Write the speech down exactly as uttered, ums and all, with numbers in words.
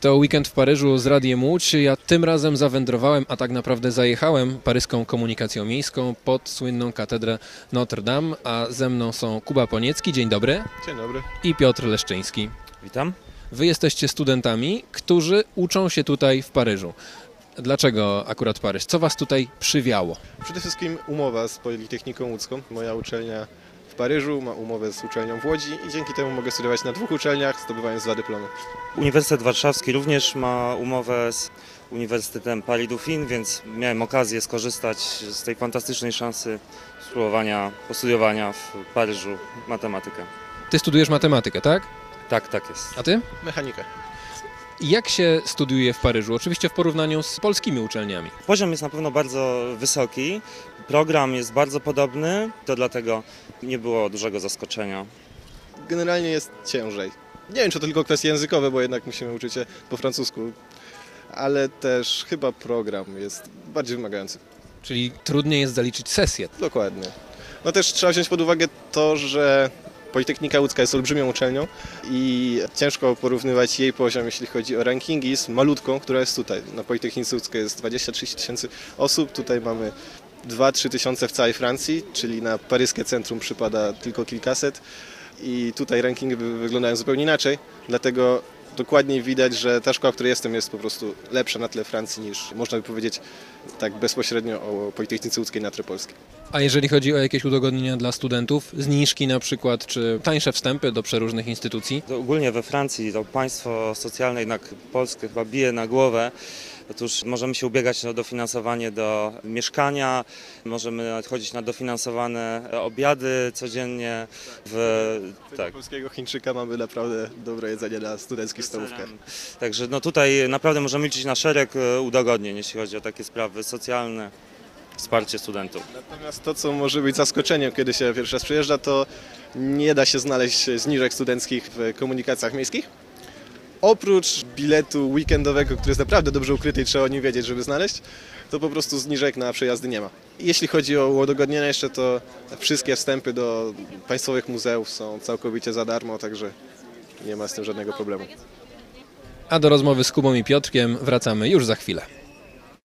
To Weekend w Paryżu z Radiem Łódź. Ja tym razem zawędrowałem, a tak naprawdę zajechałem paryską komunikacją miejską pod słynną katedrę Notre Dame, a ze mną są Kuba Poniecki, dzień dobry. Dzień dobry. I Piotr Leszczyński. Witam. Wy jesteście studentami, którzy uczą się tutaj w Paryżu. Dlaczego akurat Paryż? Co was tutaj przywiało? Przede wszystkim umowa z Politechniką Łódzką. Moja uczelnia w Paryżu ma umowę z uczelnią w Łodzi i dzięki temu mogę studiować na dwóch uczelniach, zdobywając dwa dyplomy. Uniwersytet Warszawski również ma umowę z Uniwersytetem Paris Dauphine, więc miałem okazję skorzystać z tej fantastycznej szansy spróbowania postudiowania w Paryżu matematykę. Ty studujesz matematykę, tak? Tak, tak jest. A ty? Mechanikę. Jak się studiuje w Paryżu? Oczywiście w porównaniu z polskimi uczelniami. Poziom jest na pewno bardzo wysoki, program jest bardzo podobny, to dlatego nie było dużego zaskoczenia. Generalnie jest ciężej. Nie wiem, czy to tylko kwestie językowe, bo jednak musimy uczyć się po francusku, ale też chyba program jest bardziej wymagający. Czyli trudniej jest zaliczyć sesję. Dokładnie. No też trzeba wziąć pod uwagę to, że Politechnika Łódzka jest olbrzymią uczelnią i ciężko porównywać jej poziom, jeśli chodzi o rankingi, z malutką, która jest tutaj. Na Politechnice Łódzkiej jest dwadzieścia trzydzieści tysięcy osób, tutaj mamy dwa trzy tysiące w całej Francji, czyli na paryskie centrum przypada tylko kilkaset i tutaj rankingi wyglądają zupełnie inaczej, dlatego dokładniej widać, że ta szkoła, w której jestem, jest po prostu lepsza na tle Francji niż można by powiedzieć tak bezpośrednio o Politechnice Łódzkiej na tle Polski. A jeżeli chodzi o jakieś udogodnienia dla studentów, zniżki na przykład, czy tańsze wstępy do przeróżnych instytucji? To ogólnie we Francji to państwo socjalne jednak Polskę chyba bije na głowę. Otóż możemy się ubiegać o dofinansowanie do mieszkania, możemy nawet chodzić na dofinansowane obiady codziennie. W, tak. Polskiego Chińczyka mamy naprawdę dobre jedzenie na studenckich stołówkach. Także no tutaj naprawdę możemy liczyć na szereg udogodnień, jeśli chodzi o takie sprawy socjalne, wsparcie studentów. Natomiast to, co może być zaskoczeniem, kiedy się pierwszy raz przyjeżdża, to nie da się znaleźć zniżek studenckich w komunikacjach miejskich. Oprócz biletu weekendowego, który jest naprawdę dobrze ukryty i trzeba o nim wiedzieć, żeby znaleźć, to po prostu zniżek na przejazdy nie ma. Jeśli chodzi o udogodnienia jeszcze, to wszystkie wstępy do państwowych muzeów są całkowicie za darmo, także nie ma z tym żadnego problemu. A do rozmowy z Kubą i Piotrkiem wracamy już za chwilę.